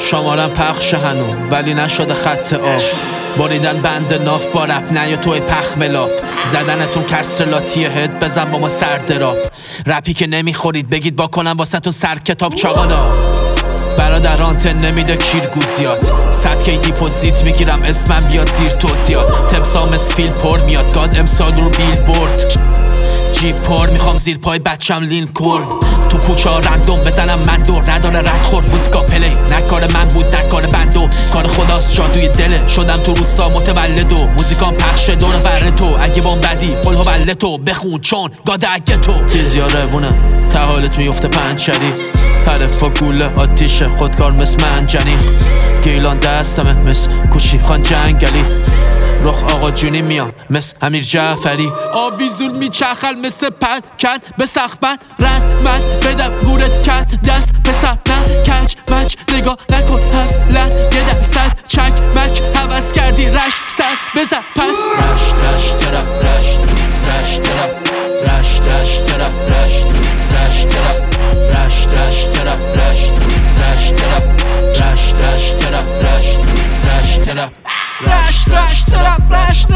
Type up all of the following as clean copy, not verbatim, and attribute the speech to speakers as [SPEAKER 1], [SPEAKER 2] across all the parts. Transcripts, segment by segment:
[SPEAKER 1] شمارم پخش هنو ولی نشده خط آف. بریدن بند ناف با رپ نه یا توی پخ ملاف. زدنتون کسر لاتیه هد بزن با ما سر دراب. رپی که نمیخورید بگید با کنم واسه تون سر کتاب چاقالا. برادران تن نمیده کیرگوزیات. 100 کی دیپوزیت میگیرم اسمم بیاد زیر توضیحات. تمسام اسفیل پر میاد گاد امسال رو بیل برد. جیب پر میخوام زیر پای بچم لینکلن. تو کوچه ها رندوم بزنم من دور نداره رد خورد. موزیکا پلی نه کار من بود نه کار بندو. کار خداست جادوی دله شدم تو روستا متولدو. موزیکام پخش دور ور تو اگه بام بدی قل هو تو بخون چون گاد اگه تو تیزی ها روونه تا حالت میفته پنچری. حرف و گوله آتیش خودکار مثل منجنی. گیلان دستمه مثل کوچی خان جنگلی. رخ آقا جونی میام مثل امیر جعفری. آویزون میچرخل مثل پنکن به سخبن. رند من بدم گورت کن دست پسر نه کج مچ نگاه نکن اصلا. 1% چک مک حوض کردی رش سر بزن پس. رش ترپ رش ترپ رش ترپ رش ترپ رش ترپ رش ترپ رش ترپ رش ترپ رش ترپ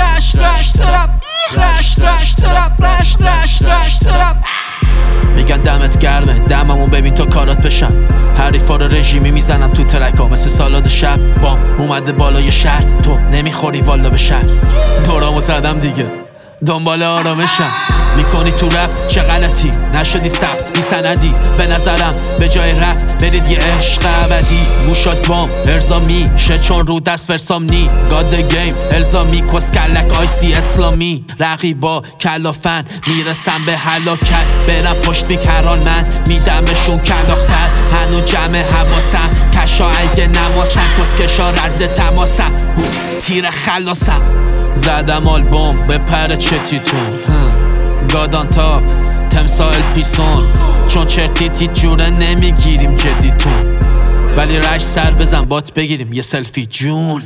[SPEAKER 1] رش ترپ. میگن دمت گرمه دممون ببین تا کارات بشن. حریفا رو رژیمی میزنم تو ترکا مثل سالاد شب. بام اومده بالای شهر تو نمیخوری والا به شهر. دورامو زدم دیگه دنبال آرامشم. میکنی تو رپ چه غلطی نشدی ثبت بی سندی. به نظرم به جای رپ برید یه عشق ابدی. گوشات بام ارزامی شه چون رو دست ورسام نی. گاد گیم الزامی کس کلک آیسی اسلامی. رقیبا کلافن میرسم به هلاکت. برم پشت بیکران من میدمشون کلاختر. هنو جمع حواسم کشا اگه نماسم. کس کشا رد تماسم تیر خلاصم. زدم آلبوم به پر چتیتون گادان تاپ تمسائل پیسون. چون چرتیتی جوره نمیگیریم جدیتون. ولی رش سر بزن بات بگیریم یه سلفی جون.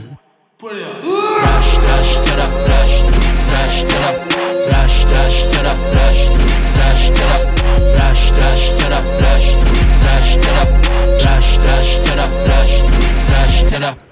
[SPEAKER 1] رش ترپ رش ترپ رش ترپ رش ترپ رش ترپ رش ترپ